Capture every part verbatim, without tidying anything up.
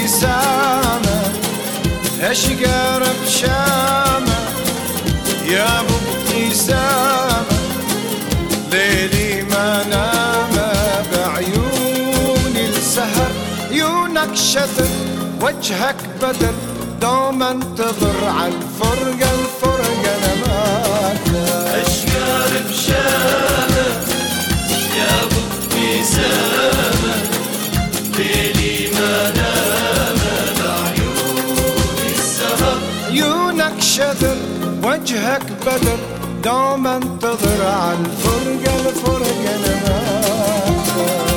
ابتسامة اشقر بشامة يا ابو ابتسامة ليلي ما نام بعيوني السهر عيونك شذر وجهك بدر دوم انتظر عالفرقة الفرقة انا معك اشقر بشامة يا ابو ابتسامة ليلي ما نام بعيوني السهر عيونك شذر وجهك بدر دوم انتظر عالفرقة الفرقة انا معك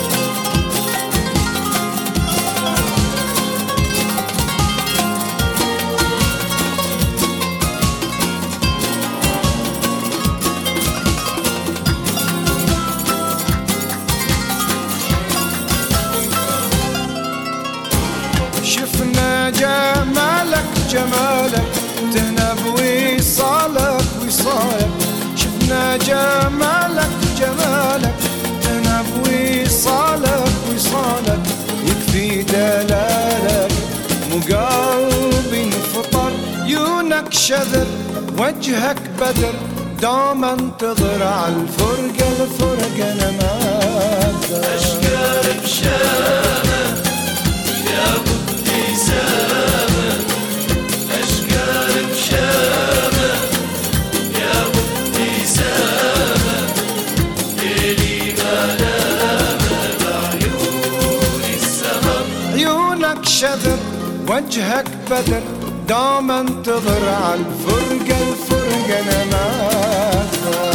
شفنا جمالك جمالك تهنا بوصالك وصالك شفنا جمالك جمالك تهنا بوصالك وصالك يكفي دلالك مو قلبي انفطر عيونك شذر وجهك بدر دوم انتظر عالفرقة الفرقة انا معاك اشقر بشامة يا ابو ابتسامة اشقر بشامة يا ابو ابتسامة ليلي ما نام بعيوني السهر عيونك شذر وجهك بدر دوم انتظر عالفرقة الفرقة انا معاك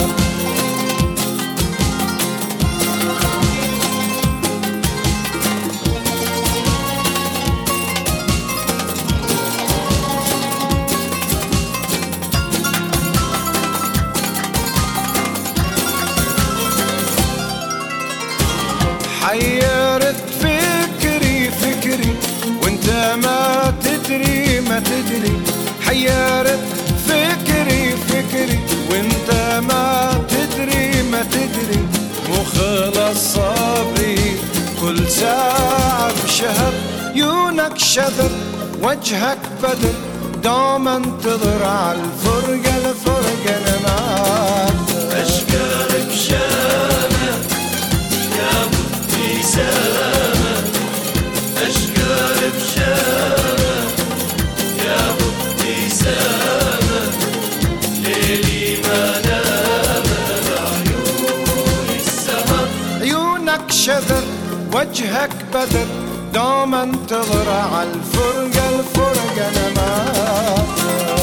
حيرت فكري فكري وانت ما تدري ما تدري حيرت فكري فكري وانت ما تدري ما تدري مو خلص صبري كل ساعة بشهر عيونك شذر وجهك بدر دوم انتظر عالفرقة الفرقة انا معاك اشقر بشامة يا ابو ابتسامة اشقر بشامة يا ابو ابتسامة ليلي ما نام بعيوني السهر عيونك شذر وجهك بدر دوم انتظر عالفرقة الفرقة انا معاك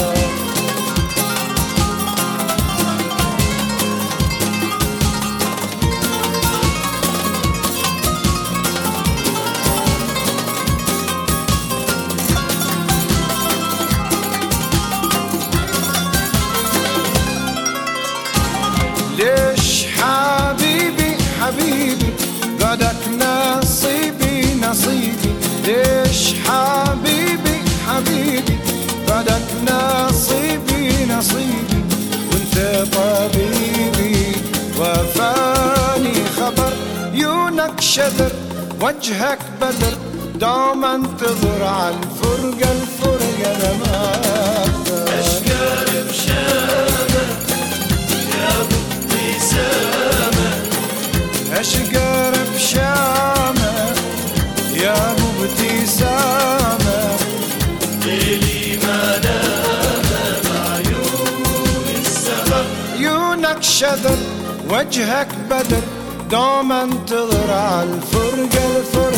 ليش حبيبي حبيبي بعدك نصيبي نصيبي ليش حبيبي حبيبي بعدك نصيبي نصيبي وانت طبيبي وفاني خبر عيونك شذر وجهك بدر دوم انتظر عالفرقة الفرقة انا معاك اشقر بشامة يا ابو ابتسامة اشقر بشامة يا ابو ابتسامة ليلي ما نام بعيوني السهر عيونك شذر وجهك بدر دوم انتظر عالفرقة الفرقة